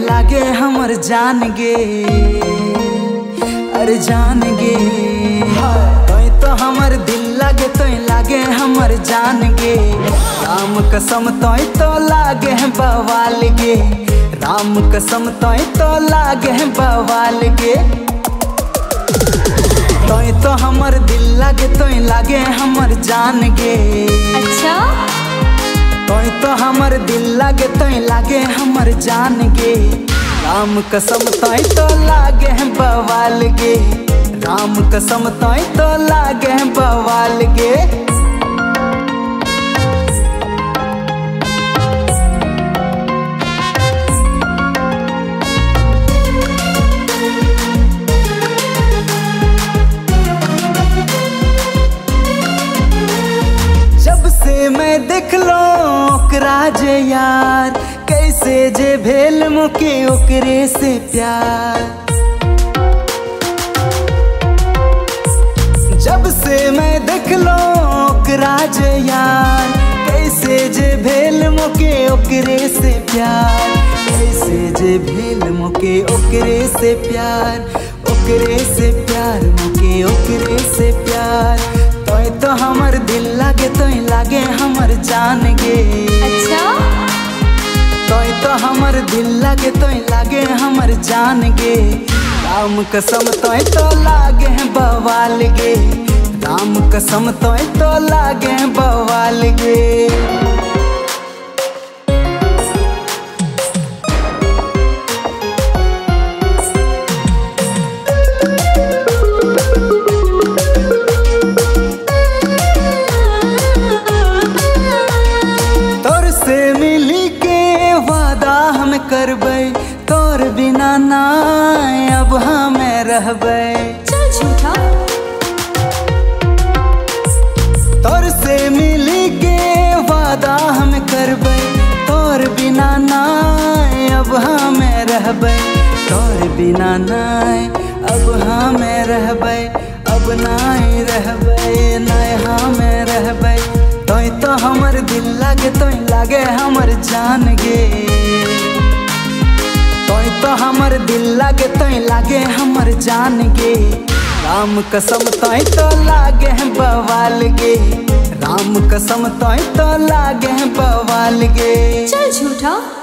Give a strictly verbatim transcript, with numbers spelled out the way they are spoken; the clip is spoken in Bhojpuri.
लागे हमर जान गे, अरे जान गे। तोय तो हमर दिल लागे, तोय लागे हमर जान गे। राम कसम तोय तो लागे बवाल गे, राम कसम तोय तो लागे बवाल गे। तोय तो हमर दिल लागे, तोय लागे हमर जान गे। अच्छा तोय तो हमर दिल लागे, तोय लागे हमर जान गे। राम कसम तोय तो लागे बवाल गे, राम कसम तोय तो लागे बवाल गे। मैं देख लो ओकरा जे यार, कैसे जे भेल मुके ओकरे से प्यार। जब से मैं देख लो ओकरा जे यार, कैसे जे भेल मुके ओकरे से प्यार। कैसे जे भेल मुके ओकरे से प्यार, ओकरे से प्यार मुके ओकरे से प्यार। तोय तो हमर दिल लागे, तोय लागे हमर जान गे। अच्छा तोय तो हमर दिल लागे, तोय लागे हमर जान गे। राम कसम तोय तो लागे बवाल गे, राम कसम तोय तो लागे बवाल गे। करबै तोर बिना ना अब हमें रहबै। चल झूठा तोर से मिली के वादा हम करबै, तोर बिना ना अब हमें रहबै। तोर बिना ना अब हमें रहबै, अब नाय रहबै, नाय हमें रहबै। तोय तो हमर दिल लागे, तोय लागे हमर जान गे। तोय तो हमर दिल लागे, तोय लागे हमर जान गे। राम कसम तोय तो लागे बवाल गे, राम कसम तोय तो लागे बवाल गे। चल झूठा।